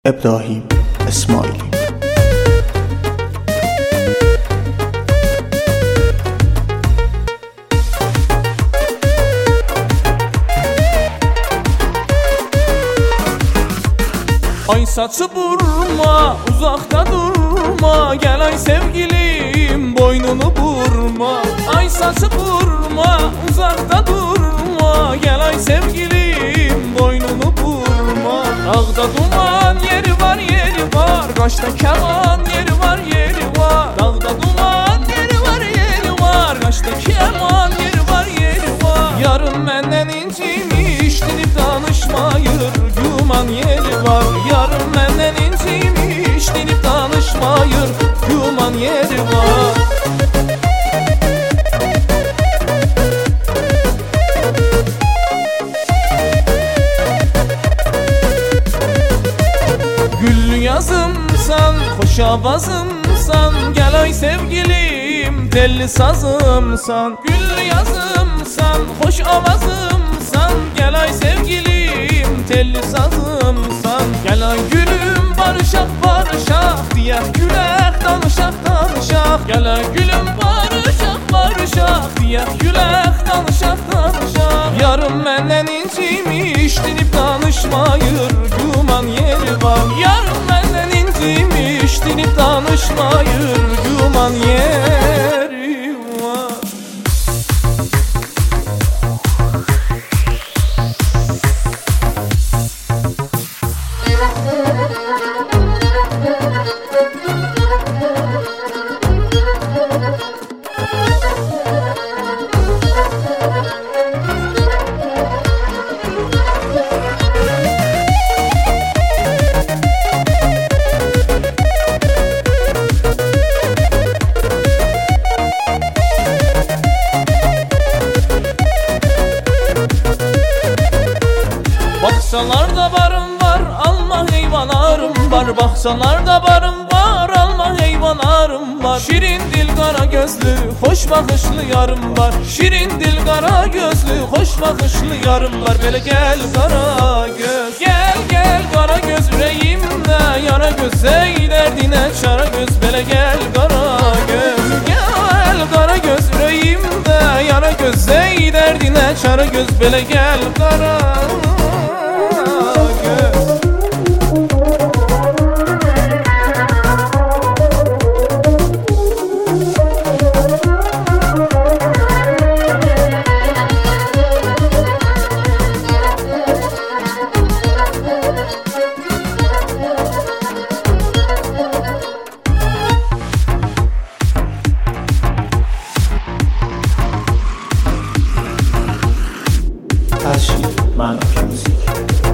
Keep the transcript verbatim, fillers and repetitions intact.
إبراهيم إسماعيلي. Ay saçı burma, uzakta durma, gel ay sevgilim boynunu burma. Ay saçı burma, uzakta durma, gel ay sevgilim boynunu burma. Dağda duman yeri var yeri var, kaşta keman yeri var yeri var. Dağda duman yeri var yeri var, kaşta keman yeri var yeri var. Yarın benden incimiş, dinip danışmayır, güman yeri var. Yarın benden incimiş, dinip danışmayır, güman yeri var. Güllü yazımsan, hoş avazımsan, gel ay sevgilim telli sazımsan. Güllü yazımsan, hoş avazımsan, gel ay sevgilim telli sazımsan. Gel ay gülüm barışak barışak, diye gülek danışak danışak. Gel ay gülüm barışak barışak, diye gülek danışak danışak. Yarın benden incimiş, dinip danışmayır, güman yeri var. Yarın benden incimiş, dinip danışmayır, güman yeri var. Baksalarda barım var, alma heyvanlarım var. Baksalarda barım var, alma heyvanlarım var. Şirin dil kara gözlü, hoş bakışlı yarım var. Şirin dil kara gözlü, hoş bakışlı yarım var. Böyle gel kara göz, gel gel kara göz, yüreğimde yara göz, ey derdine çara göz. Böyle gel kara göz, gel kara göz, yüreğimde yara göz, ey derdine çara göz. Böyle gel kara göz. Her şey Manok Müzik.